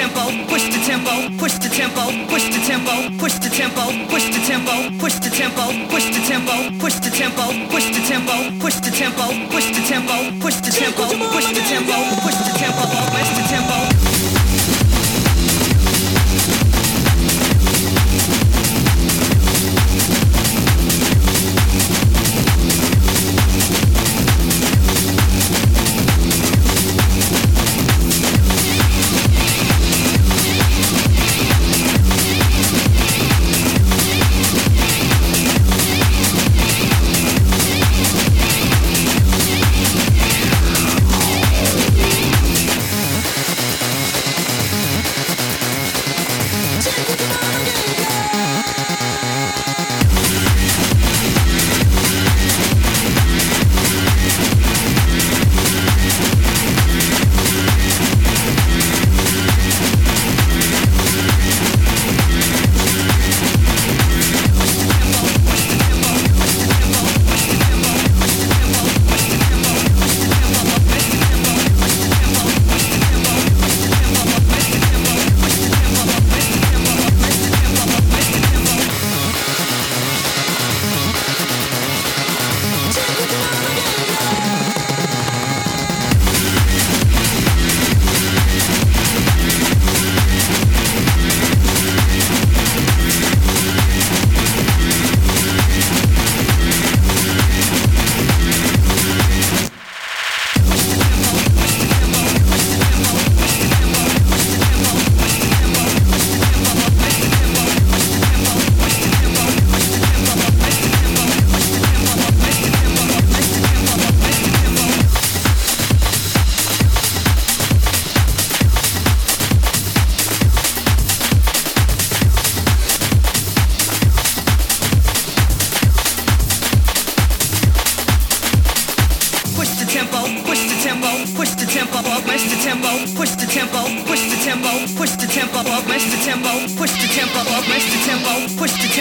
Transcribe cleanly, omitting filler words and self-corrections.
tempo, push the tempo, push the tempo, push the tempo, push the tempo, push the tempo, push the tempo, push the tempo, push the tempo, push the tempo, push the tempo, push the tempo, push the tempo, push the tempo, push the tempo, push the tempo. Push the tempo, push the tempo, push the tempo, push the tempo, push the tempo, push the